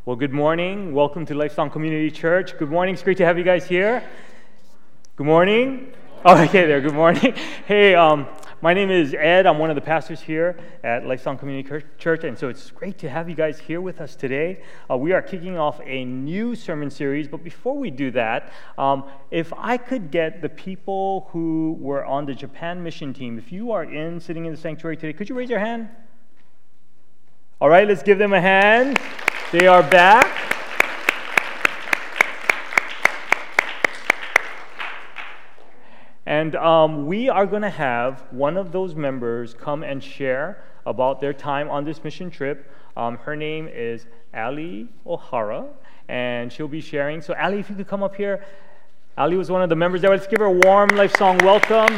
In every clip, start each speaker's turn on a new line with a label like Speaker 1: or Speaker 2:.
Speaker 1: Well, good morning. Welcome to Lifesong Community Church. Good morning. It's great to have you guys here. Good morning. Oh, okay, there. Good morning. Hey, my name is Ed. I'm one of the pastors here at Lifesong Community Church, and so it's great to have you guys here with us today. We are kicking off a new sermon series, but before we do that, if I could get the people who were on the Japan mission team, if you are sitting in the sanctuary today, could you raise your hand? All right, let's give them a hand. They are back. And we are going to have one of those members come and share about their time on this mission trip. Her name is Ali O'Hara, and she'll be sharing. So Ali, if you could come up here. Ali was one of the members there. Let's give her a warm Lifesong welcome.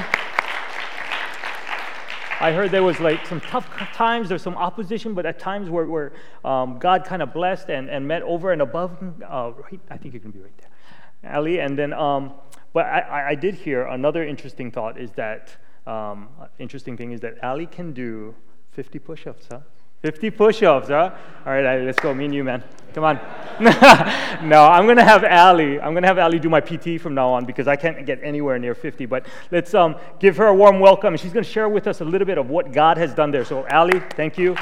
Speaker 1: I heard there was some tough times, there's some opposition, but at times where God kind of blessed and met over and above. I think you can be right there, Ali. And then, but I did hear another interesting thought is that, interesting thing is that Ali can do 50 push-ups, huh? 50 push-ups, huh? All right, Ali, let's go. Me and you, man. Come on. No, I'm gonna have Ali do my PT from now on because I can't get anywhere near 50. But let's give her a warm welcome, and she's gonna share with us a little bit of what God has done there. So, Ali, thank you.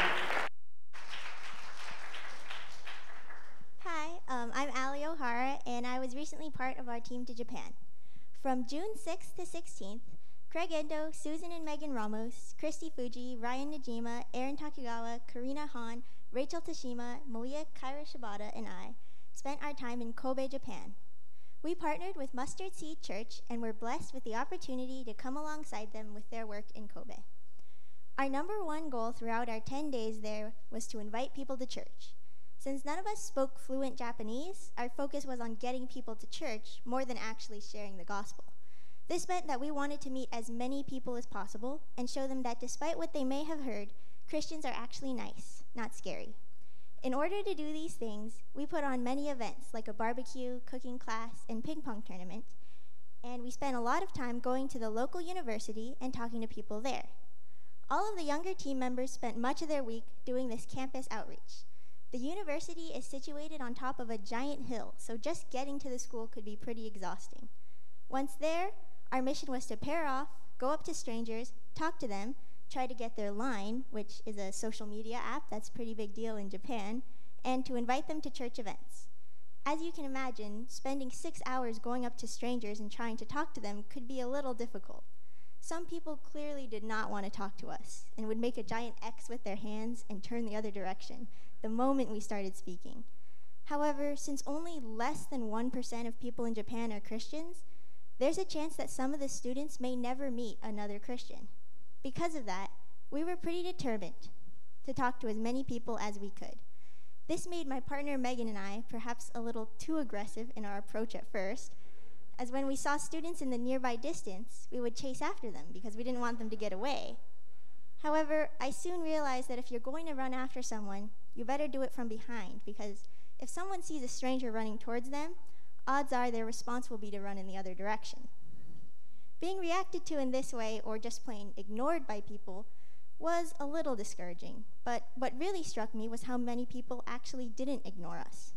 Speaker 2: Hi, I'm Ali O'Hara, and I was recently part of our team to Japan. From June 6th to 16th, Craig Endo, Susan and Megan Ramos, Christy Fuji, Ryan Najima, Aaron Takugawa, Karina Han, Rachel Tashima, Malia Kaira Shibata, and I spent our time in Kobe, Japan. We partnered with Mustard Seed Church and were blessed with the opportunity to come alongside them with their work in Kobe. Our number one goal throughout our 10 days there was to invite people to church. Since none of us spoke fluent Japanese, our focus was on getting people to church more than actually sharing the gospel. This meant that we wanted to meet as many people as possible and show them that despite what they may have heard, Christians are actually nice, not scary. In order to do these things, we put on many events like a barbecue, cooking class, and ping pong tournament, and we spent a lot of time going to the local university and talking to people there. All of the younger team members spent much of their week doing this campus outreach. The university is situated on top of a giant hill, so just getting to the school could be pretty exhausting. Once there, our mission was to pair off, go up to strangers, talk to them, try to get their Line, which is a social media app that's a pretty big deal in Japan, and to invite them to church events. As you can imagine, spending 6 hours going up to strangers and trying to talk to them could be a little difficult. Some people clearly did not want to talk to us and would make a giant X with their hands and turn the other direction the moment we started speaking. However, since only less than 1% of people in Japan are Christians, there's a chance that some of the students may never meet another Christian. Because of that, we were pretty determined to talk to as many people as we could. This made my partner Megan and I perhaps a little too aggressive in our approach at first, as when we saw students in the nearby distance, we would chase after them because we didn't want them to get away. However, I soon realized that if you're going to run after someone, you better do it from behind, because if someone sees a stranger running towards them, odds are their response will be to run in the other direction. Being reacted to in this way, or just plain ignored by people, was a little discouraging, but what really struck me was how many people actually didn't ignore us.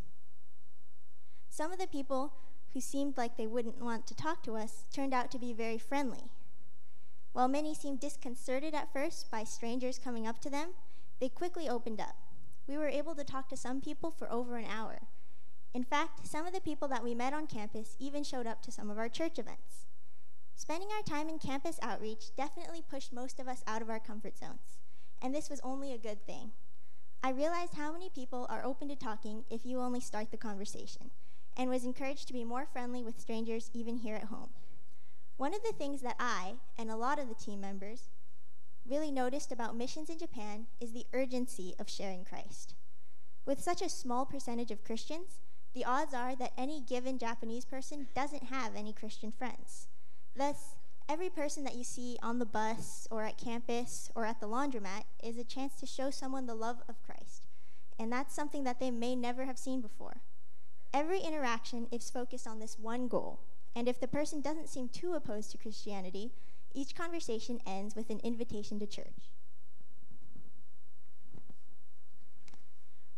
Speaker 2: Some of the people who seemed like they wouldn't want to talk to us turned out to be very friendly. While many seemed disconcerted at first by strangers coming up to them, they quickly opened up. We were able to talk to some people for over an hour. In fact, some of the people that we met on campus even showed up to some of our church events. Spending our time in campus outreach definitely pushed most of us out of our comfort zones, and this was only a good thing. I realized how many people are open to talking if you only start the conversation, and was encouraged to be more friendly with strangers even here at home. One of the things that I, and a lot of the team members, really noticed about missions in Japan is the urgency of sharing Christ. With such a small percentage of Christians, the odds are that any given Japanese person doesn't have any Christian friends. Thus, every person that you see on the bus or at campus or at the laundromat is a chance to show someone the love of Christ, and that's something that they may never have seen before. Every interaction is focused on this one goal, and if the person doesn't seem too opposed to Christianity, each conversation ends with an invitation to church.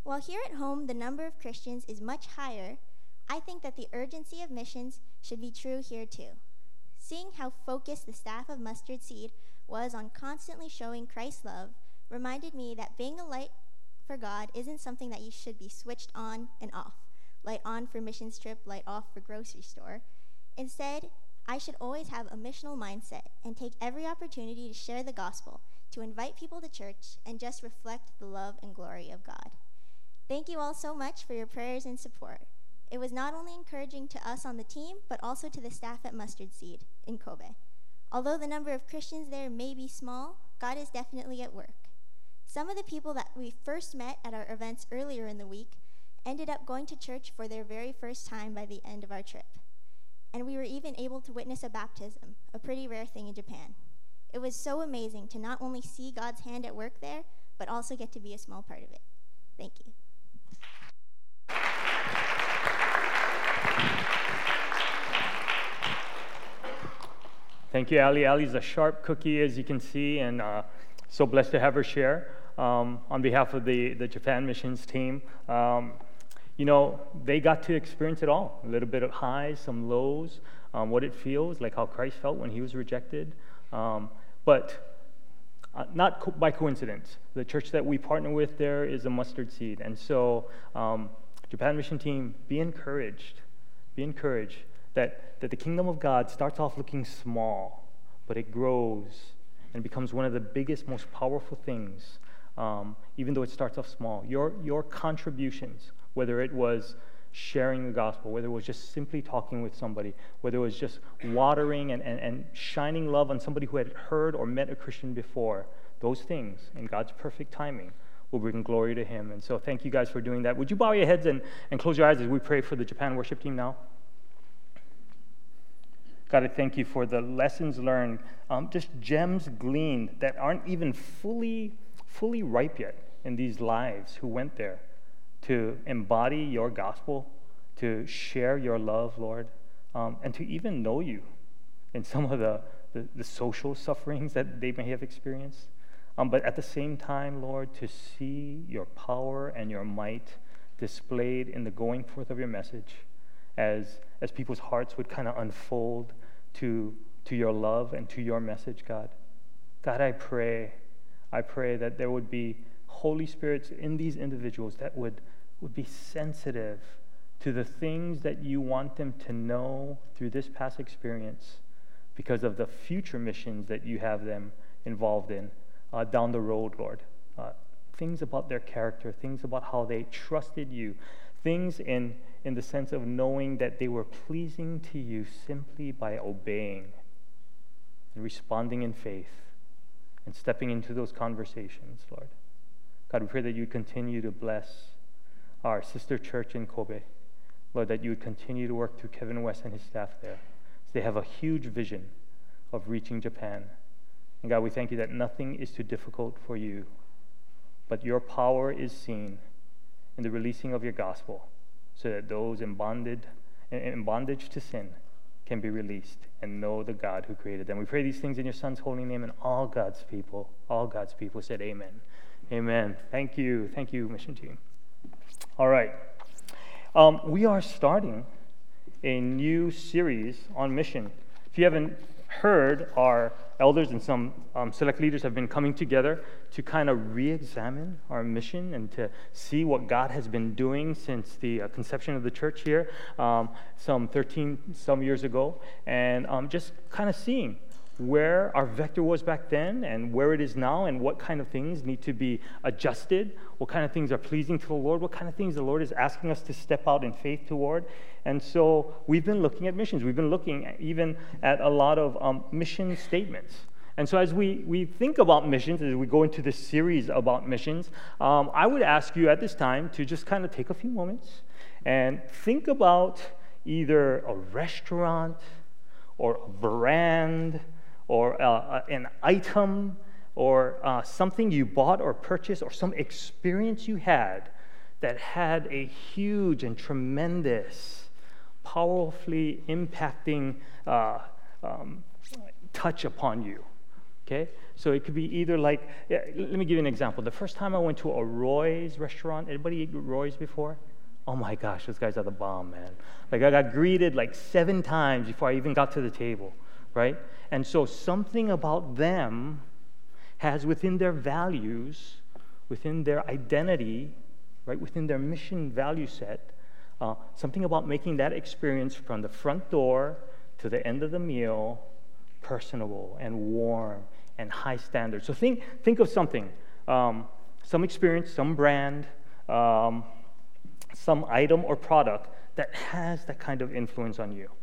Speaker 2: While here at home the number of Christians is much higher, I think that the urgency of missions should be true here too. Seeing how focused the staff of Mustard Seed was on constantly showing Christ's love reminded me that being a light for God isn't something that you should be switched on and off. Light on for missions trip, light off for grocery store. Instead, I should always have a missional mindset and take every opportunity to share the gospel, to invite people to church, and just reflect the love and glory of God. Thank you all so much for your prayers and support. It was not only encouraging to us on the team, but also to the staff at Mustard Seed in Kobe. Although the number of Christians there may be small, God is definitely at work. Some of the people that we first met at our events earlier in the week ended up going to church for their very first time by the end of our trip. And we were even able to witness a baptism, a pretty rare thing in Japan. It was so amazing to not only see God's hand at work there, but also get to be a small part of it. Thank you.
Speaker 1: Thank you, Ali. Ali's a sharp cookie, as you can see, and so blessed to have her share on behalf of the Japan missions team. They got to experience it all, a little bit of highs, some lows, what it feels, like how Christ felt when he was rejected. But not by coincidence. The church that we partner with there is a Mustard Seed. And so, Japan mission team, be encouraged. Be encouraged that the kingdom of God starts off looking small, but it grows and becomes one of the biggest, most powerful things, even though it starts off small. Your contributions, whether it was sharing the gospel, whether it was just simply talking with somebody, whether it was just watering and shining love on somebody who had heard or met a Christian before, those things, in God's perfect timing, will bring glory to him. And so thank you guys for doing that. Would you bow your heads and close your eyes as we pray for the Japan worship team now? God, I thank you for the lessons learned, just gems gleaned that aren't even fully ripe yet in these lives who went there to embody your gospel, to share your love, Lord, and to even know you in some of the social sufferings that they may have experienced. But at the same time, Lord, to see your power and your might displayed in the going forth of your message as people's hearts would kind of unfold to your love and to your message, God. God, I pray that there would be Holy Spirits in these individuals that would be sensitive to the things that you want them to know through this past experience because of the future missions that you have them involved in down the road, Lord. Things about their character, things about how they trusted you, things in the sense of knowing that they were pleasing to you simply by obeying and responding in faith and stepping into those conversations, Lord. God, we pray that you continue to bless our sister church in Kobe. Lord, that you would continue to work through Kevin West and his staff there. They have a huge vision of reaching Japan. And God, we thank you that nothing is too difficult for you, but your power is seen in the releasing of your gospel so that those in bondage to sin can be released and know the God who created them. We pray these things in your Son's holy name, and all God's people said amen. Amen. Thank you, mission team. All right. We are starting a new series on mission. If you haven't heard, our elders and some select leaders have been coming together to kind of re-examine our mission and to see what God has been doing since the conception of the church here some 13 years ago, and just kind of seeing where our vector was back then and where it is now, and what kind of things need to be adjusted, what kind of things are pleasing to the Lord, what kind of things the Lord is asking us to step out in faith toward. And so we've been looking at missions. We've been looking even at a lot of mission statements. And so as we think about missions, as we go into this series about missions, I would ask you at this time to just kind of take a few moments and think about either a restaurant or a brand or an item or something you bought or purchased or some experience you had that had a huge and tremendous, powerfully impacting touch upon you. Okay, so it could be either like, let me give you an example. The first time I went to a Roy's restaurant, anybody eat Roy's before? Oh my gosh, those guys are the bomb, man. Like I got greeted like 7 times before I even got to the table, right? And so something about them has within their values, within their identity, right, within their mission value set, something about making that experience from the front door to the end of the meal personable and warm and high standard. So think of something, some experience, some brand, some item or product that has that kind of influence on you.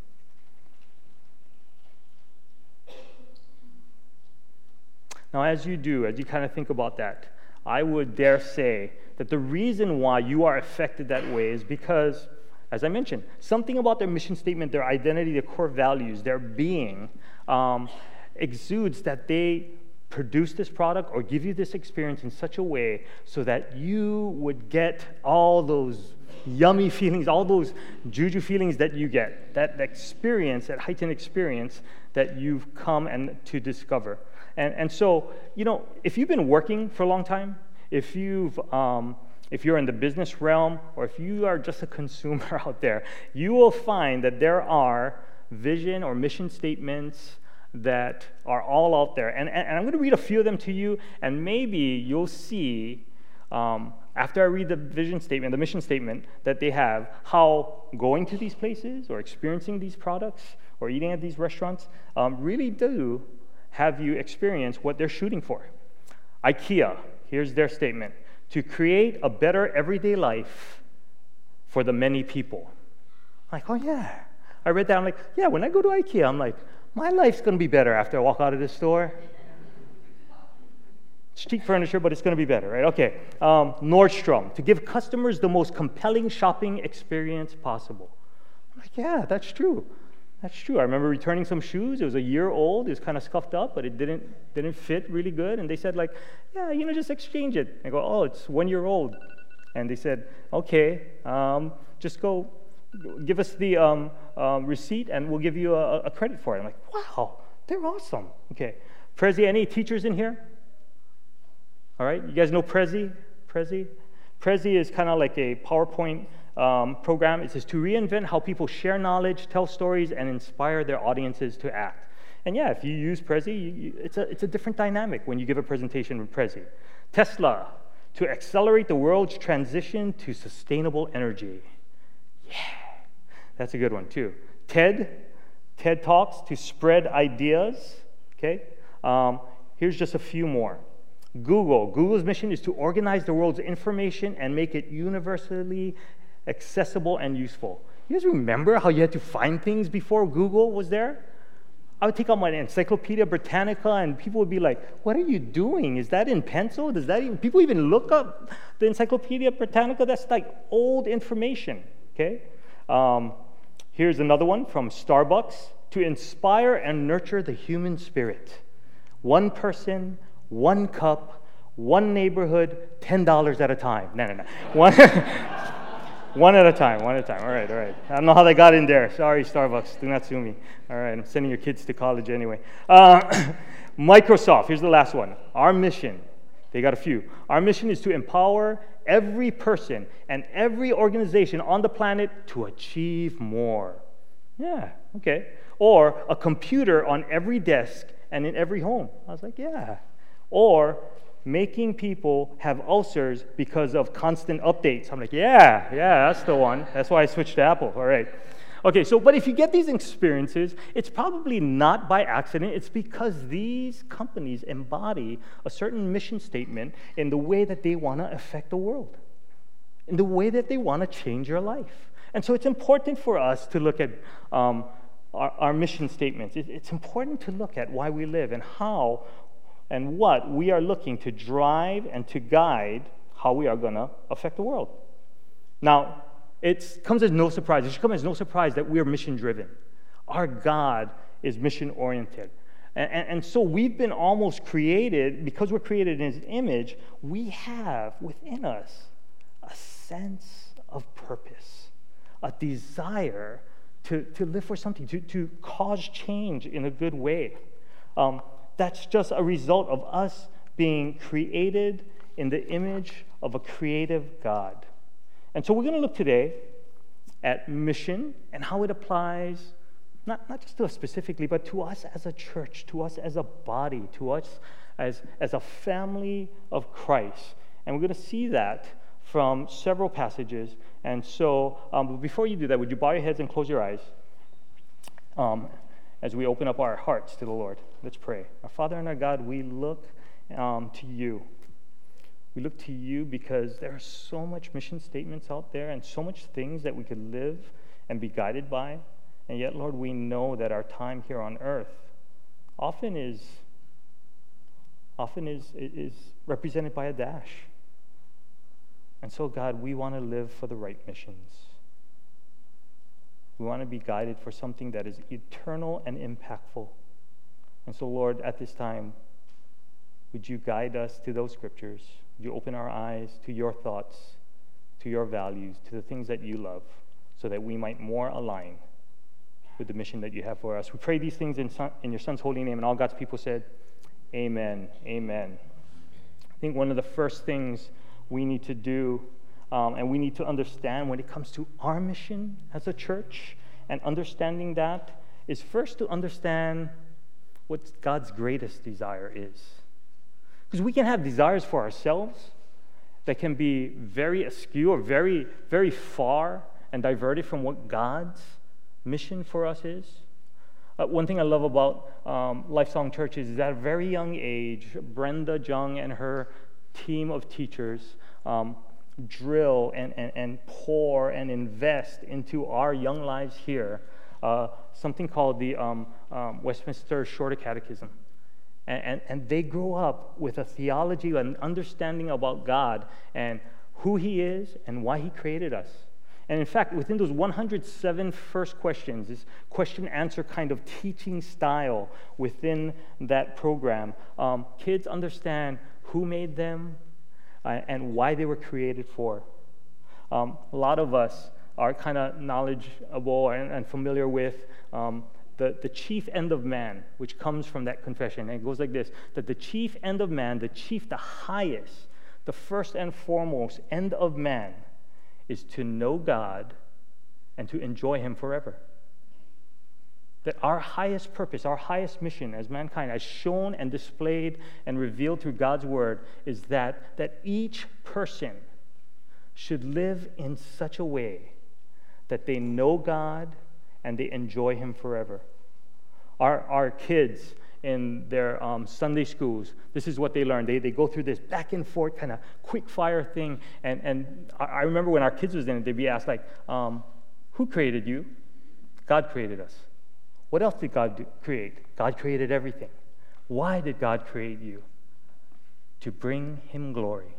Speaker 1: Now, as you kind of think about that, I would dare say that the reason why you are affected that way is because, as I mentioned, something about their mission statement, their identity, their core values, their being exudes that they produce this product or give you this experience in such a way so that you would get all those yummy feelings, all those juju feelings that you get, that experience, that heightened experience that you've come and to discover. And so, if you've been working for a long time, if you're in the business realm, or if you are just a consumer out there, you will find that there are vision or mission statements that are all out there. And I'm going to read a few of them to you, and maybe you'll see, after I read the vision statement, the mission statement that they have, how going to these places or experiencing these products or eating at these restaurants really do have you experience what they're shooting for. IKEA, here's their statement: to create a better everyday life for the many people. I'm like, oh yeah. I read that, I'm like, yeah, when I go to IKEA, I'm like, my life's going to be better after I walk out of this store. It's cheap furniture, but it's going to be better, right? Okay. Nordstrom, to give customers the most compelling shopping experience possible. I'm like, yeah, that's true. That's true. I remember returning some shoes. It was a year old. It was kind of scuffed up, but it didn't fit really good. And they said, like, yeah, just exchange it. I go, oh, it's 1 year old. And they said, okay, just go give us the receipt and we'll give you a credit for it. I'm like, wow, they're awesome. Okay. Prezi, any teachers in here? All right, you guys know Prezi? Prezi is kind of like a PowerPoint program. It says to reinvent how people share knowledge, tell stories, and inspire their audiences to act. And yeah, if you use Prezi, it's a different dynamic when you give a presentation with Prezi. Tesla, to accelerate the world's transition to sustainable energy. Yeah, that's a good one too. TED Talks, to spread ideas. Okay, here's just a few more. Google's mission is to organize the world's information and make it universally accessible and useful. You guys remember how you had to find things before Google was there? I would take out my Encyclopedia Britannica and people would be like, what are you doing? Is that in pencil? People even look up the Encyclopedia Britannica? That's like old information, okay? Here's another one from Starbucks: to inspire and nurture the human spirit. One person, one cup, one neighborhood, $10 at a time. No. One at a time. All right. I don't know how they got in there. Sorry, Starbucks. Do not sue me. All right, I'm sending your kids to college anyway. Microsoft, here's the last one. Our mission, they got a few. Our mission is to empower every person and every organization on the planet to achieve more. Yeah, okay. Or a computer on every desk and in every home. I was like, yeah. Or making people have ulcers because of constant updates. I'm like, yeah, that's the one. That's why I switched to Apple. All right. Okay, but if you get these experiences, it's probably not by accident. It's because these companies embody a certain mission statement in the way that they want to affect the world, in the way that they want to change your life. And so it's important for us to look at our mission statements. It's important to look at why we live and how and what we are looking to drive and to guide how we are going to affect the world. Now, it comes as no surprise. It should come as no surprise that we are mission-driven. Our God is mission-oriented. And so we've been almost created, because we're created in His image, we have within us a sense of purpose, a desire to live for something, to cause change in a good way. that's just a result of us being created in the image of a creative God. And so we're going to look today at mission and how it applies, not just to us specifically, but to us as a church, to us as a body, to us as a family of Christ. And we're going to see that from several passages. And so before you do that, would you bow your heads and close your eyes as we open up our hearts to the Lord? Let's pray. Our Father and our God, we look to you. We look to you because there are so much mission statements out there and so much things that we could live and be guided by. And yet, Lord, we know that our time here on earth often is represented by a dash. And so, God, we want to live for the right missions. We want to be guided for something that is eternal and impactful. And so, Lord, at this time, would you guide us to those scriptures? Would you open our eyes to your thoughts, to your values, to the things that you love, so that we might more align with the mission that you have for us. We pray these things in your Son's holy name, and all God's people said, amen, amen. I think one of the first things we need to do and we need to understand when it comes to our mission as a church and understanding that is first to understand what God's greatest desire is. Because we can have desires for ourselves that can be very askew or very, very far and diverted from what God's mission for us is. One thing I love about Lifesong Church is that at a very young age, Brenda Jung and her team of teachers drill and pour and invest into our young lives here something called the Westminster Shorter Catechism. And they grow up with a theology and understanding about God and who He is and why He created us. And in fact, within those 107 first questions, this question-answer kind of teaching style within that program, kids understand who made them and why they were created for. A lot of us are kind of knowledgeable and familiar with the chief end of man, which comes from that confession. And it goes like this, that the chief end of man, the highest, the first and foremost end of man is to know God and to enjoy Him forever. That our highest purpose, our highest mission as mankind, as shown and displayed and revealed through God's Word, is that each person should live in such a way that they know God and they enjoy Him forever. Our kids in their Sunday schools, this is what they learn. They go through this back and forth kind of quick fire thing. And I remember when our kids was in it, they'd be asked like, who created you? God created us. What else did God create? God created everything. Why did God create you? To bring Him glory.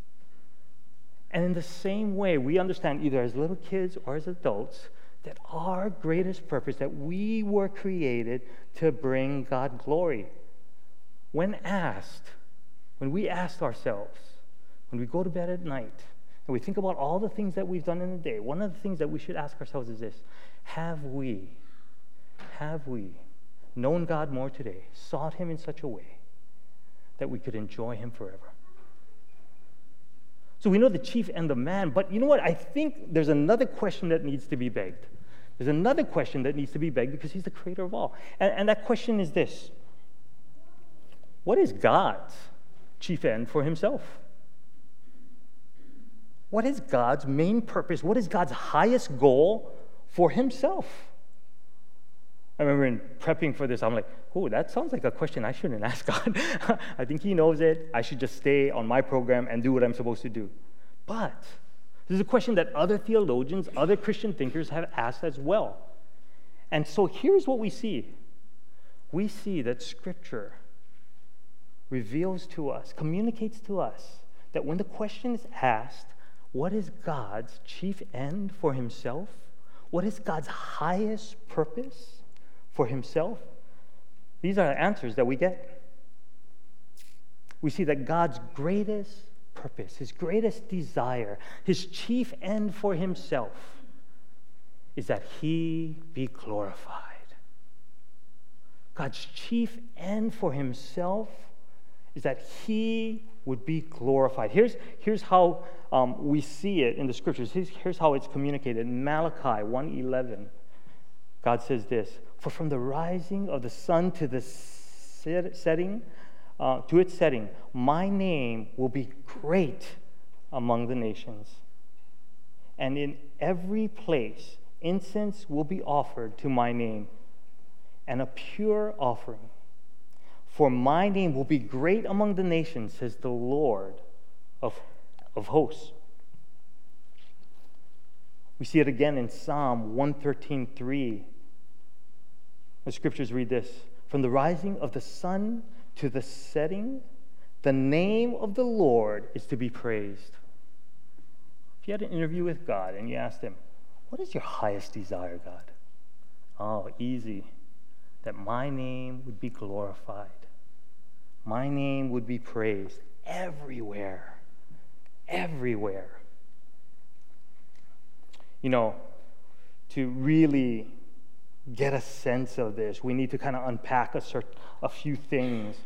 Speaker 1: And in the same way, we understand either as little kids or as adults that our greatest purpose, that we were created to bring God glory. When we asked ourselves, when we go to bed at night, and we think about all the things that we've done in the day, one of the things that we should ask ourselves is this: have we known God more today, sought Him in such a way that we could enjoy Him forever? So we know the chief end of man, but you know what? I think there's another question that needs to be begged. There's another question that needs to be begged because He's the creator of all. And that question is this: what is God's chief end for Himself? What is God's main purpose? What is God's highest goal for Himself? I remember in prepping for this, I'm like, oh, that sounds like a question I shouldn't ask God. I think He knows it. I should just stay on my program and do what I'm supposed to do. But this is a question that other theologians, other Christian thinkers have asked as well. And so here's what we see. We see that Scripture reveals to us, communicates to us, that when the question is asked, what is God's chief end for Himself? What is God's highest purpose for Himself? These are the answers that we get. We see that God's greatest purpose, His greatest desire, His chief end for Himself is that He be glorified. God's chief end for himself is that he would be glorified. Here's how we see it in the scriptures. Here's how it's communicated. In Malachi 1:11, God says this, "For from the rising of the sun to the setting, to its setting, my name will be great among the nations. And in every place, incense will be offered to my name, and a pure offering. For my name will be great among the nations, says the Lord of hosts." We see it again in Psalm 113:3. The scriptures read this, "From the rising of the sun to the setting, the name of the Lord is to be praised." If you had an interview with God and you asked him, "What is your highest desire, God?" Oh, easy. That my name would be glorified. My name would be praised everywhere. Everywhere. You know, to really get a sense of this, we need to kind of unpack a few things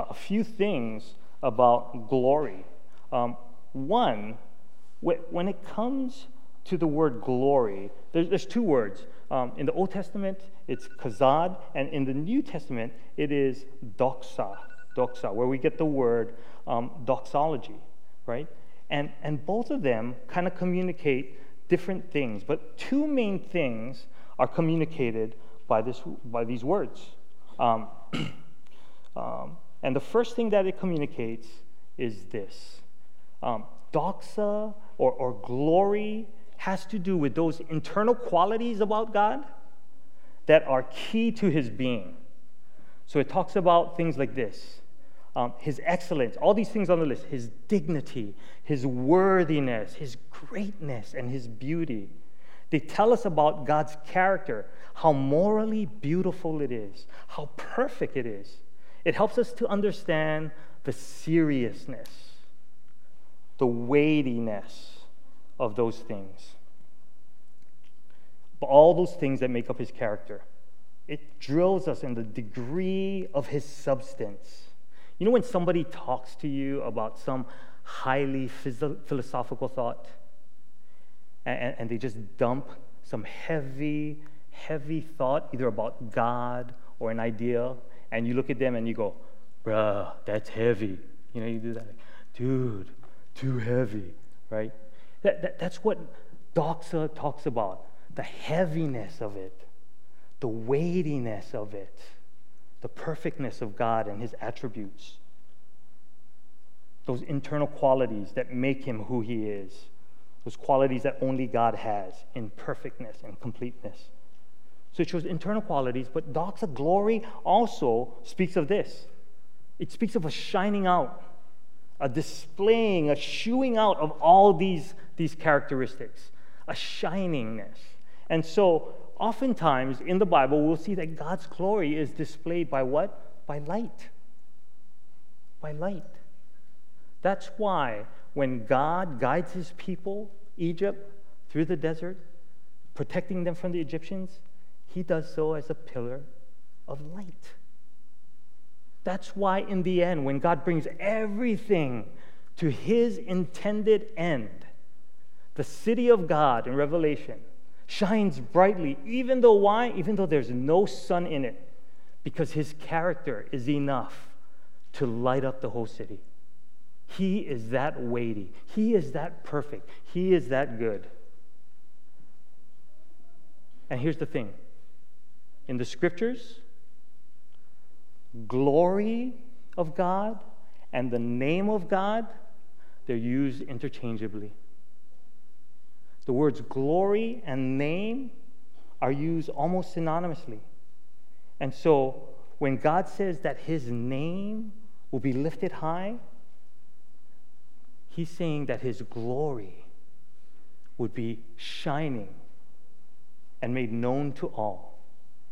Speaker 1: about glory. One, when it comes to the word glory, there's two words. In the Old Testament, it's kazad, and in the New Testament, it is doxa, where we get the word doxology, right? And both of them kind of communicate different things, but two main things are communicated by these words. And the first thing that it communicates is this. Doxa, or glory, has to do with those internal qualities about God that are key to his being. So it talks about things like this. His excellence, all these things on the list, his dignity, his worthiness, his greatness, and his beauty. They tell us about God's character, how morally beautiful it is, how perfect it is. It helps us to understand the seriousness, the weightiness of those things. But all those things that make up his character. It drills us in the degree of his substance. You know when somebody talks to you about some highly philosophical thought, and they just dump some heavy thought, either about God or an idea, and you look at them and you go, "Bruh, that's heavy." You know, you do that. "Dude, too heavy," right? That's what doxa talks about, the heaviness of it, the weightiness of it, the perfectness of God and his attributes, those internal qualities that make him who he is, those qualities that only God has in perfectness and completeness. So it shows internal qualities, but doxa, glory, also speaks of this. It speaks of a shining out, a displaying, a shewing out of all these characteristics, a shiningness. And so oftentimes in the Bible, we'll see that God's glory is displayed by what? By light. By light. That's why when God guides his people, Egypt, through the desert, protecting them from the Egyptians, he does so as a pillar of light. That's why in the end, when God brings everything to his intended end, the city of God in Revelation shines brightly, even though why? Even though there's no sun in it, because his character is enough to light up the whole city. He is that weighty. He is that perfect. He is that good. And here's the thing. In the scriptures, glory of God and the name of God, they're used interchangeably. The words glory and name are used almost synonymously. And so when God says that his name will be lifted high, he's saying that his glory would be shining and made known to all.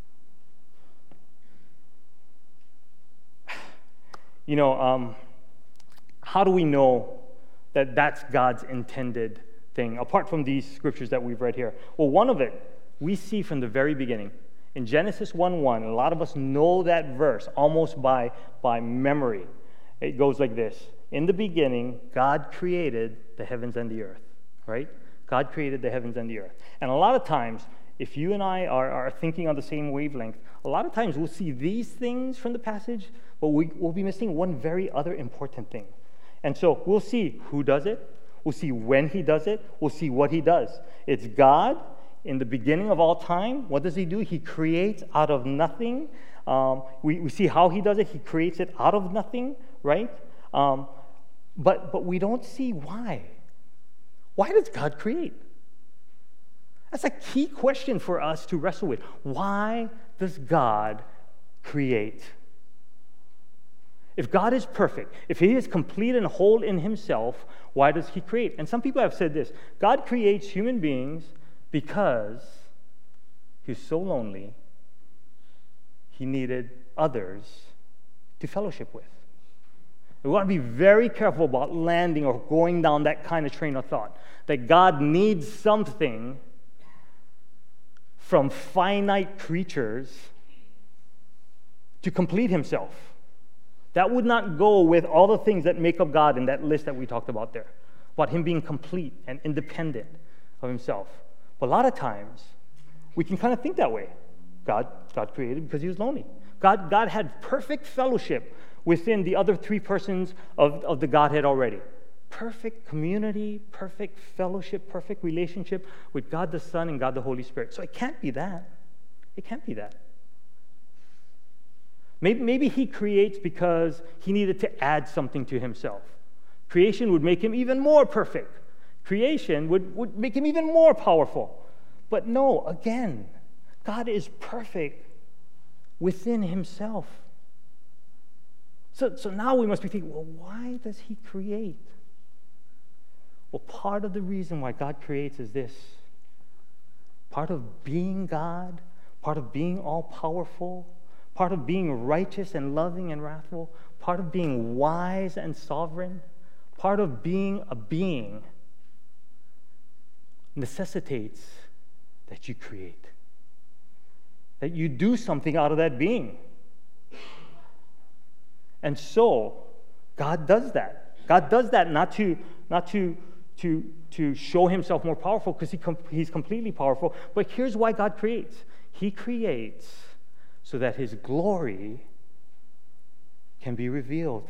Speaker 1: You know, how do we know that that's God's intended thing, apart from these scriptures that we've read here? Well, one of it we see from the very beginning. In Genesis 1:1, a lot of us know that verse almost by memory. It goes like this. In the beginning, God created the heavens and the earth, right? God created the heavens and the earth. And a lot of times, if you and I are thinking on the same wavelength, a lot of times we'll see these things from the passage, but we'll be missing one very other important thing. And so we'll see who does it, we'll see when he does it, we'll see what he does. It's God in the beginning of all time. What does he do? He creates out of nothing. We see how he does it. He creates it out of nothing, right? But we don't see why. Why does God create? That's a key question for us to wrestle with. Why does God create? If God is perfect, if he is complete and whole in himself, why does he create? And some people have said this: God creates human beings because he's so lonely, he needed others to fellowship with. We want to be very careful about landing or going down that kind of train of thought, that God needs something from finite creatures to complete himself. That would not go with all the things that make up God in that list that we talked about there, about him being complete and independent of himself. But a lot of times, we can kind of think that way. God created because he was lonely. God had perfect fellowship within the other three persons of the Godhead already. Perfect community, perfect fellowship, perfect relationship with God the Son and God the Holy Spirit. So it can't be that. It can't be that. Maybe he creates because he needed to add something to himself. Creation would make him even more perfect. Creation would make him even more powerful. But no, again, God is perfect within himself. So now we must be thinking, well, why does he create? Well, part of the reason why God creates is this. Part of being God, part of being all-powerful, part of being righteous and loving and wrathful, part of being wise and sovereign, part of being a being necessitates that you create, that you do something out of that being. And so, God does that. God does that not to show himself more powerful, because he's completely powerful. But here's why God creates. He creates so that his glory can be revealed.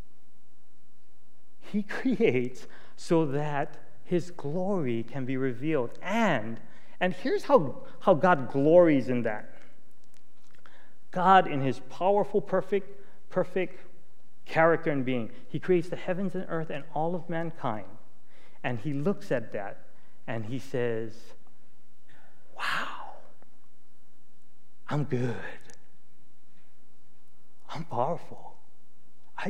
Speaker 1: He creates so that his glory can be revealed. And here's how God glories in that. God, in his powerful, perfect character and being, he creates the heavens and earth and all of mankind. And he looks at that and he says, wow, I'm good. I'm powerful. I'm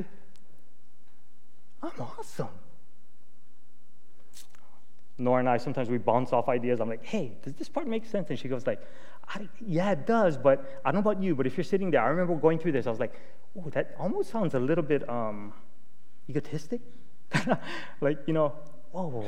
Speaker 1: awesome. Nora and I, sometimes we bounce off ideas. I'm like, hey, does this part make sense? And she goes like, yeah, it does, but I don't know about you, but if you're sitting there, I remember going through this, I was like, oh, that almost sounds a little bit egotistic. Like, whoa,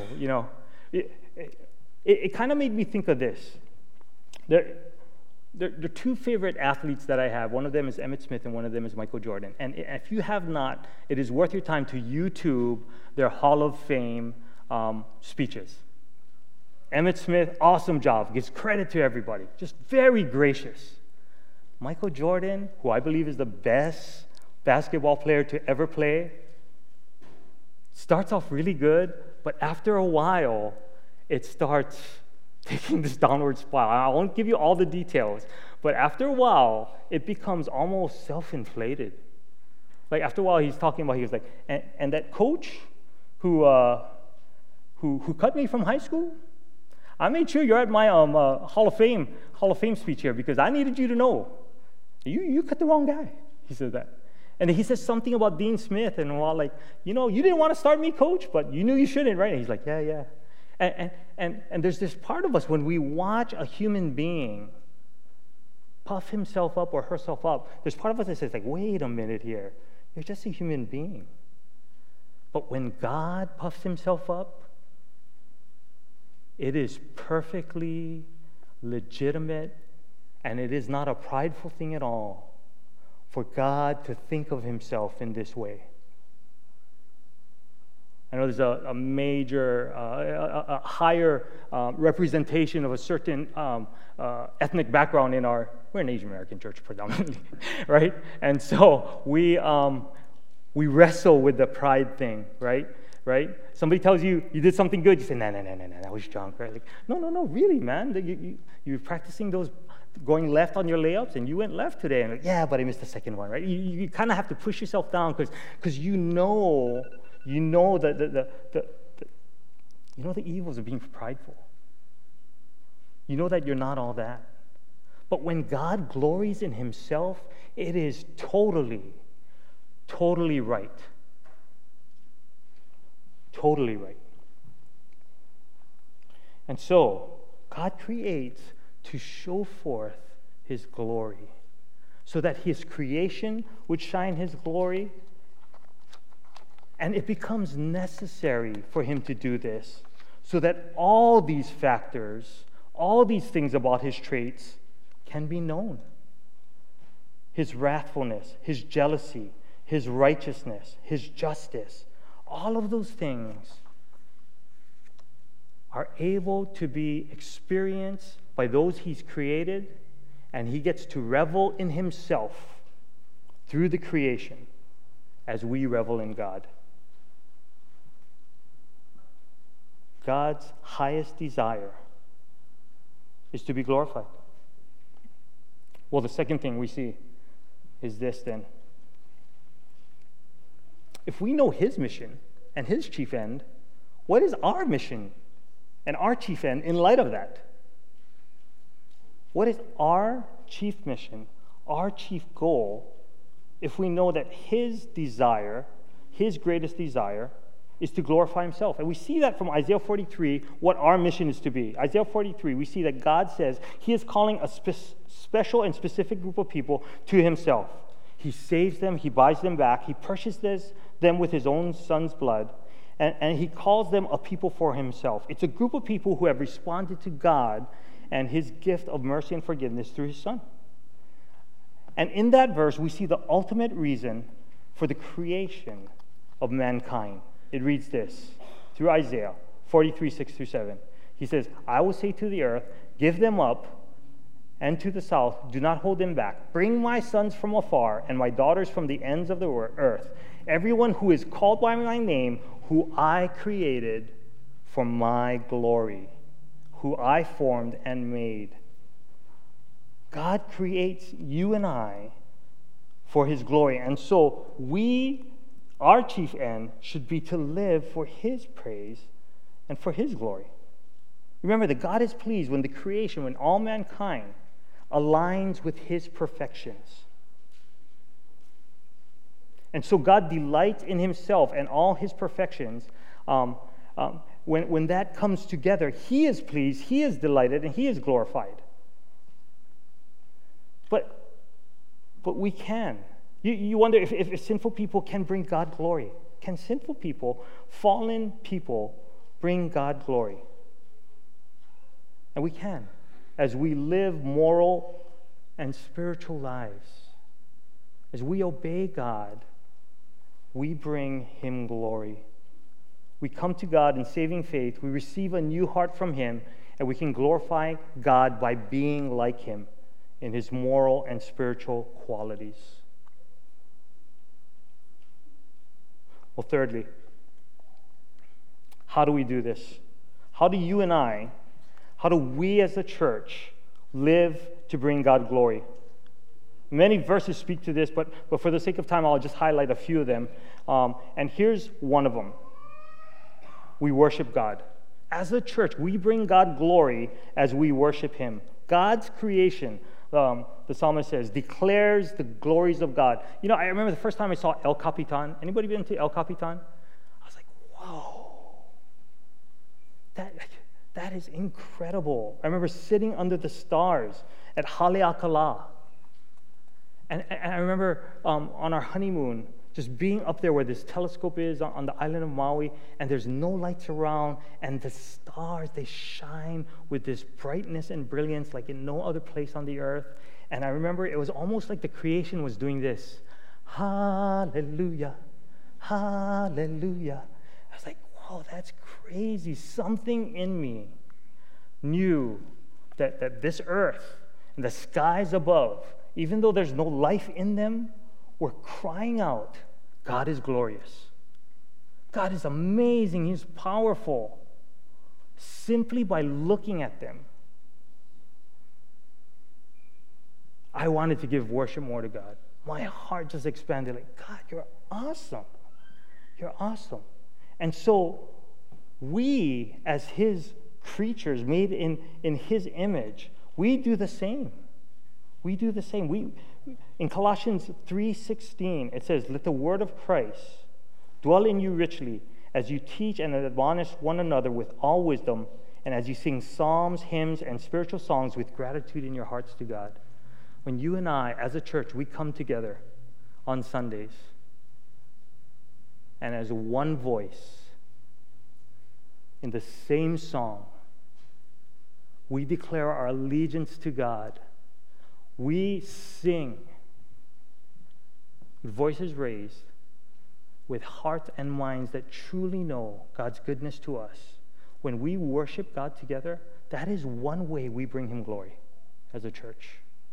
Speaker 1: it kind of made me think of this. There are two favorite athletes that I have. One of them is Emmitt Smith and one of them is Michael Jordan. And if you have not, it is worth your time to YouTube their Hall of Fame speeches. Emmitt Smith, awesome job, gives credit to everybody, just very gracious. Michael Jordan, who I believe is the best basketball player to ever play, starts off really good, but after a while, it starts taking this downward spiral. I won't give you all the details, but after a while, it becomes almost self-inflated. Like after a while, he's talking about, he was like, and that coach who cut me from high school, I made sure you're at my Hall of Fame speech here because I needed you to know you cut the wrong guy. He said that. And then he says something about Dean Smith and all, like, you didn't want to start me, coach, but you knew you shouldn't, right? And he's like, yeah. And there's this part of us when we watch a human being puff himself up or herself up, there's part of us that says, like, wait a minute here. You're just a human being. But when God puffs himself up, it is perfectly legitimate And it is not a prideful thing at all for God to think of himself in this way. I know there's a major, a higher representation of a certain ethnic background we're an Asian American church predominantly, right? And so we wrestle with the pride thing, right? Somebody tells you did something good, you say, no, that was junk, right? Like, no, really, man. You're practicing those going left on your layups, and you went left today. And like, yeah, but I missed the second one, right? You kind of have to push yourself down because you know the evils of being prideful. You know that you're not all that. But when God glories in himself, it is totally right. Totally right. And so, God creates to show forth his glory, so that his creation would shine his glory. And it becomes necessary for him to do this, so that all these factors, all these things about his traits can be known. His wrathfulness, his jealousy, his righteousness, his justice, all of those things are able to be experienced by those he's created, and he gets to revel in himself through the creation as we revel in God. God's highest desire is to be glorified. Well, the second thing we see is this then. If we know his mission and his chief end, what is our mission and our chief end in light of that? What is our chief mission, our chief goal, if we know that his desire, his greatest desire, is to glorify himself? And we see that from Isaiah 43, what our mission is to be. Isaiah 43, we see that God says he is calling a special and specific group of people to himself. He saves them, he buys them back, he purchases them with his own son's blood, and he calls them a people for himself. It's a group of people who have responded to God and his gift of mercy and forgiveness through his son. And in that verse, we see the ultimate reason for the creation of mankind. It reads this, through Isaiah 43, 6-7. He says, I will say to the earth, give them up, and to the south, do not hold them back. Bring my sons from afar, and my daughters from the ends of the earth. Everyone who is called by my name, who I created for my glory, who I formed and made. God creates you and I for his glory. And so our chief end should be to live for his praise and for his glory. Remember that God is pleased when the creation, when all mankind aligns with his perfections. And so God delights in himself and all his perfections. When that comes together, he is pleased, he is delighted, and he is glorified. But we can. You wonder if sinful people can bring God glory. Can sinful people, fallen people, bring God glory? And we can, as we live moral and spiritual lives. As we obey God, we bring him glory. We come to God in saving faith, we receive a new heart from him, and we can glorify God by being like him in his moral and spiritual qualities. Well, thirdly, how do we do this? How do we as a church live to bring God glory? Many verses speak to this, but for the sake of time, I'll just highlight a few of them. And here's one of them. We worship God. As a church, we bring God glory as we worship him. God's creation, the psalmist says, declares the glories of God. You know, I remember the first time I saw El Capitan. Anybody been to El Capitan? I was like, whoa. That is incredible. I remember sitting under the stars at Haleakala. And I remember on our honeymoon, just being up there where this telescope is on the island of Maui, and there's no lights around, and the stars, they shine with this brightness and brilliance like in no other place on the earth. And I remember it was almost like the creation was doing this. Hallelujah, hallelujah. I was like, whoa, that's crazy. Something in me knew that this earth and the skies above, even though there's no life in them, were crying out, God is glorious. God is amazing. He's powerful. Simply by looking at them, I wanted to give worship more to God. My heart just expanded like, God, you're awesome. You're awesome. And so we, as his creatures made in his image, we do the same. We do the same. In Colossians 3:16, it says, let the word of Christ dwell in you richly as you teach and admonish one another with all wisdom, and as you sing psalms, hymns, and spiritual songs with gratitude in your hearts to God. When you and I, as a church, we come together on Sundays, and as one voice, in the same song, we declare our allegiance to God. We sing with voices raised, with hearts and minds that truly know God's goodness to us. When we worship God together, that is one way we bring him glory as a church.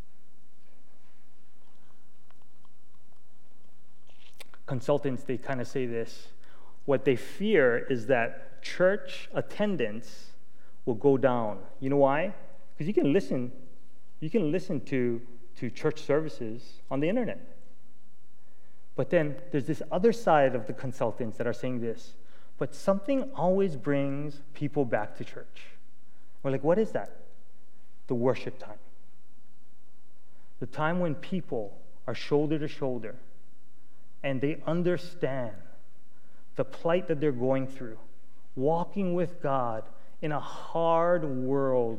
Speaker 1: Consultants, they kind of say this. What they fear is that church attendance will go down. You know why? Because you can listen to church services on the internet. But then there's this other side of the consultants that are saying this, but something always brings people back to church. We're like, what is that? The worship time. The time when people are shoulder to shoulder and they understand the plight that they're going through, walking with God in a hard world,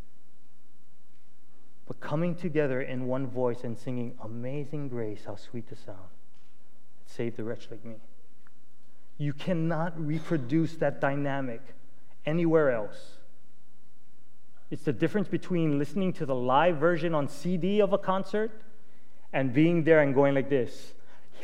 Speaker 1: but coming together in one voice and singing, Amazing Grace, how sweet the sound. It saved a wretch like me. You cannot reproduce that dynamic anywhere else. It's the difference between listening to the live version on CD of a concert and being there and going like this,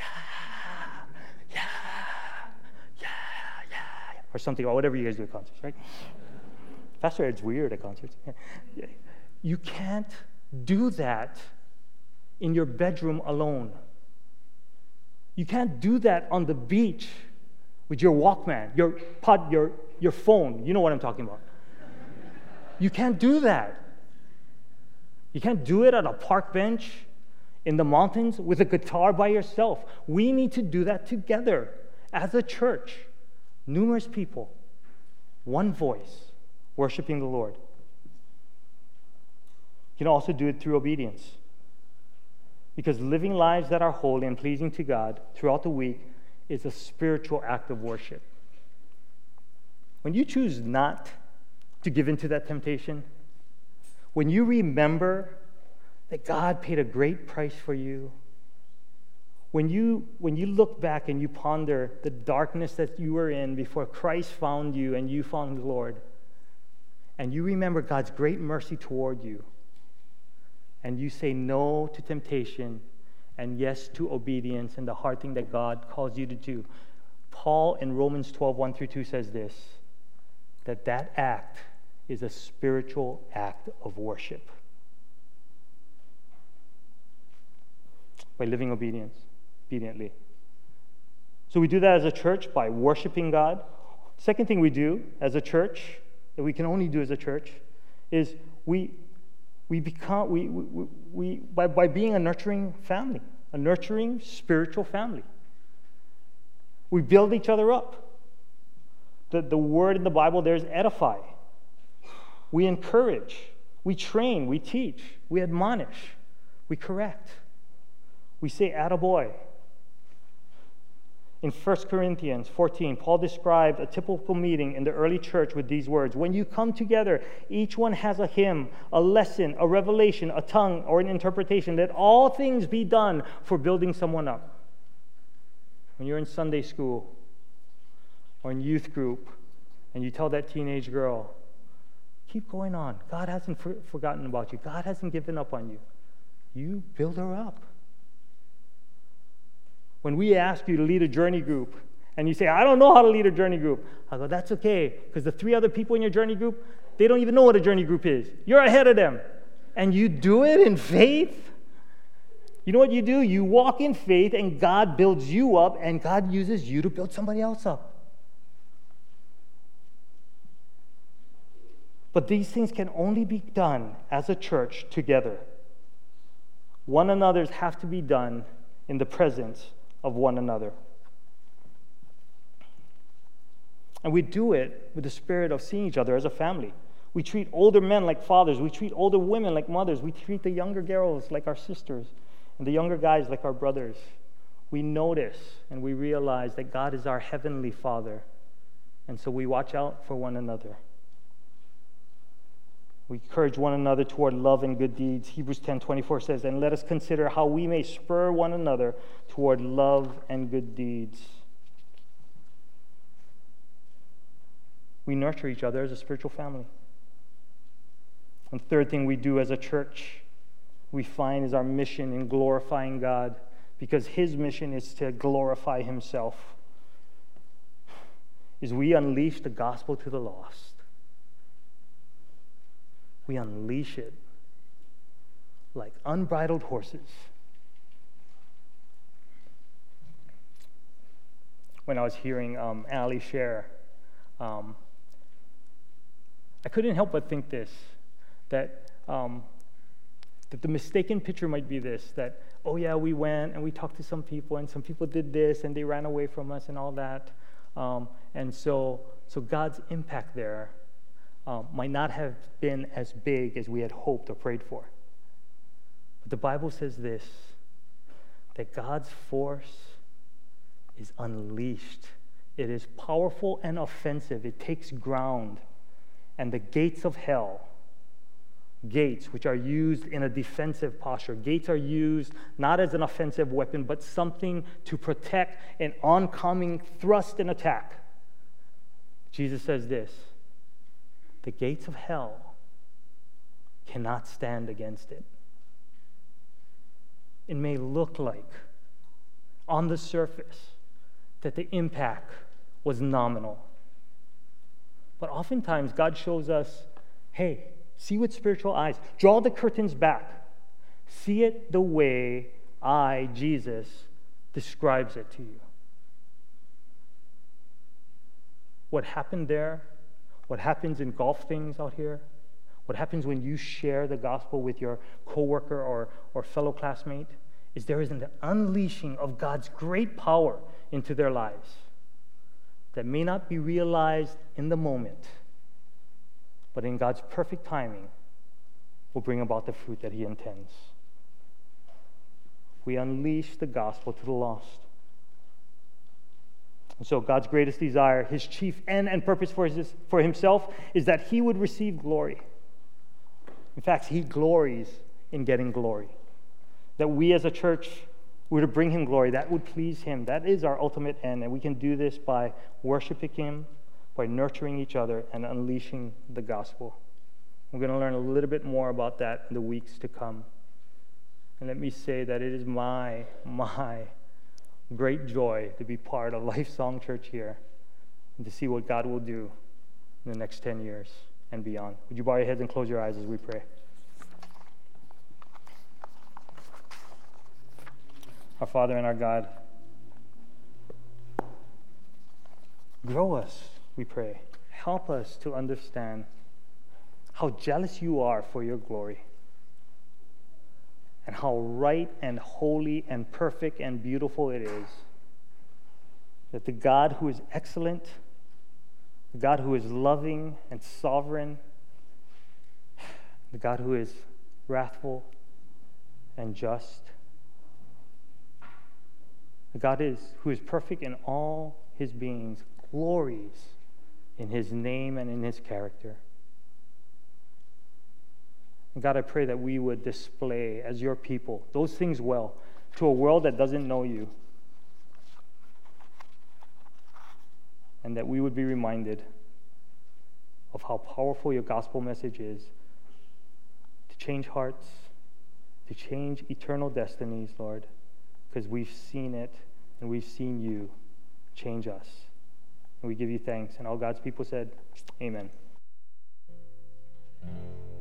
Speaker 1: or something, or whatever you guys do at concerts, right? Pastor Ed's weird at concerts. You can't do that in your bedroom alone. You can't do that on the beach with your Walkman, your phone. You know what I'm talking about. You can't do that. You can't do it at a park bench in the mountains with a guitar by yourself. We need to do that together as a church. Numerous people, one voice, worshiping the Lord. You can also do it through obedience. Because living lives that are holy and pleasing to God throughout the week is a spiritual act of worship. When you choose not to give into that temptation, when you remember that God paid a great price for you, when you look back and you ponder the darkness that you were in before Christ found you and you found the Lord, and you remember God's great mercy toward you, and you say no to temptation and yes to obedience and the hard thing that God calls you to do, Paul in Romans 12:1-2 says this, that act is a spiritual act of worship. By living obediently. So we do that as a church by worshiping God. Second thing we do as a church, that we can only do as a church, is by being a nurturing family, a nurturing spiritual family. We build each other up. The word in the Bible there is edify. We encourage, we train, we teach, we admonish, we correct. We say attaboy. In 1 Corinthians 14, Paul described a typical meeting in the early church with these words. When you come together, each one has a hymn, a lesson, a revelation, a tongue, or an interpretation. Let all things be done for building someone up. when you're in Sunday school or in youth group, and you tell that teenage girl, keep going on. God hasn't forgotten about you. God hasn't given up on you. You build her up. When we ask you to lead a journey group, and you say, I don't know how to lead a journey group, I go, that's okay, because the 3 other people in your journey group, they don't even know what a journey group is. You're ahead of them. And you do it in faith. You know what you do? You walk in faith, and God builds you up, and God uses you to build somebody else up. But these things can only be done as a church together. One another's have to be done in the presence of one another. And we do it with the spirit of seeing each other as a family. We treat older men like fathers. We treat older women like mothers. We treat the younger girls like our sisters and the younger guys like our brothers. We notice and we realize that God is our heavenly Father. And so we watch out for one another. We encourage one another toward love and good deeds. Hebrews 10:24 says, and let us consider how we may spur one another toward love and good deeds. We nurture each other as a spiritual family. And the third thing we do as a church, we find is our mission in glorifying God, because His mission is to glorify Himself, is we unleash the gospel to the lost. We unleash it like unbridled horses. When I was hearing Ali share, I couldn't help but think this, that the mistaken picture might be this, that, oh yeah, we went and we talked to some people and some people did this and they ran away from us and all that. And so God's impact there might not have been as big as we had hoped or prayed for. But the Bible says this, that God's force is unleashed. It is powerful and offensive. It takes ground. And the gates of hell, gates which are used in a defensive posture, gates are used not as an offensive weapon, but something to protect an oncoming thrust and attack. Jesus says this, the gates of hell cannot stand against it. It may look like, on the surface, that the impact was nominal. But oftentimes, God shows us, hey, see with spiritual eyes. Draw the curtains back. See it the way I, Jesus, describes it to you. What happened there, what happens in golf things out here, what happens when you share the gospel with your coworker or fellow classmate, is there is an unleashing of God's great power into their lives that may not be realized in the moment, but in God's perfect timing will bring about the fruit that He intends. We unleash the gospel to the lost. And so God's greatest desire, His chief end and purpose for Himself, is that He would receive glory. In fact, He glories in getting glory. That we as a church were to bring Him glory. That would please Him. That is our ultimate end. And we can do this by worshiping Him, by nurturing each other, and unleashing the gospel. We're going to learn a little bit more about that in the weeks to come. And let me say that it is my great joy to be part of Lifesong Church here and to see what God will do in the next 10 years and beyond. Would you bow your heads and close your eyes as we pray? Our Father and our God, grow us, we pray. Help us to understand how jealous You are for Your glory, and how right and holy and perfect and beautiful it is that the God who is excellent, the God who is loving and sovereign, the God who is wrathful and just, the God who is perfect in all His beings, glories in His name and in His character. And God, I pray that we would display as Your people those things well to a world that doesn't know You. and that we would be reminded of how powerful your gospel message is to change hearts, to change eternal destinies, Lord, because we've seen it and we've seen you change us. And we give you thanks. And all God's people said, amen.